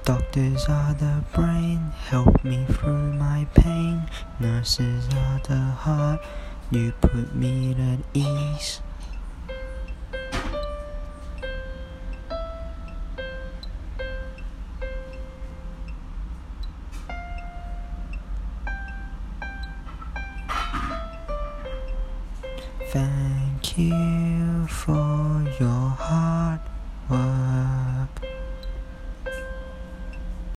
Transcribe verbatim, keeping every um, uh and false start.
Doctors are the brain, help me through my pain. Nurses are the heart, you put me at ease. Thank you for your heart.